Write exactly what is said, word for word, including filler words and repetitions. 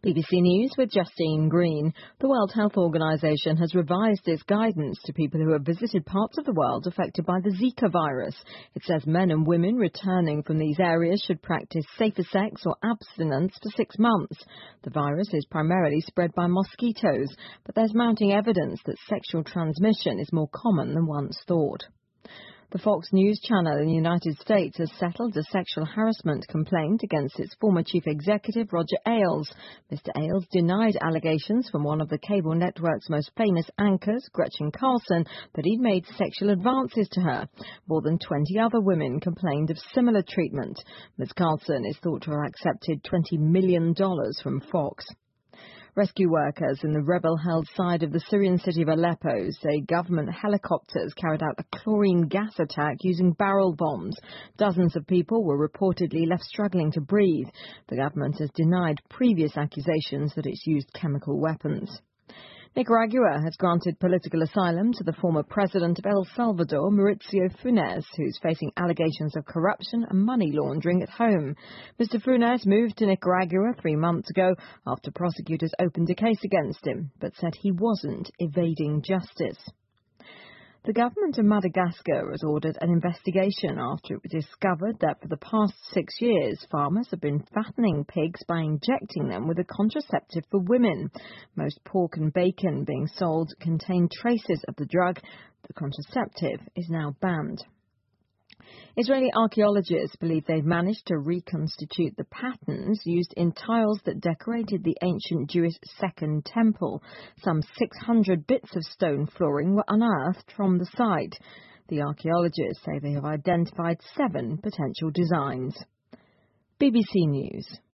B B C News with Justine Green. The World Health Organization has revised its guidance to people who have visited parts of the world affected by the Zika virus. It says men and women returning from these areas should practice safer sex or abstinence for six months. The virus is primarily spread by mosquitoes, but there's mounting evidence that sexual transmission is more common than once thought. The Fox News channel in the United States has settled a sexual harassment complaint against its former chief executive, Roger Ailes. Mister Ailes denied allegations from one of the cable network's most famous anchors, Gretchen Carlson, that he'd made sexual advances to her. More than twenty other women complained of similar treatment. Miz Carlson is thought to have accepted twenty million dollars from Fox. Rescue workers in the rebel-held side of the Syrian city of Aleppo say government helicopters carried out a chlorine gas attack using barrel bombs. Dozens of people were reportedly left struggling to breathe. The government has denied previous accusations that it's used chemical weapons. Nicaragua has granted political asylum to the former president of El Salvador, Mauricio Funes, who's facing allegations of corruption and money laundering at home. Mister Funes moved to Nicaragua three months ago after prosecutors opened a case against him, but said he wasn't evading justice. The government of Madagascar has ordered an investigation after it was discovered that for the past six years, farmers have been fattening pigs by injecting them with a contraceptive for women. Most pork and bacon being sold contain traces of the drug. The contraceptive is now banned. Israeli archaeologists believe they've managed to reconstitute the patterns used in tiles that decorated the ancient Jewish Second Temple. Some six hundred bits of stone flooring were unearthed from the site. The archaeologists say they have identified seven potential designs. B B C News.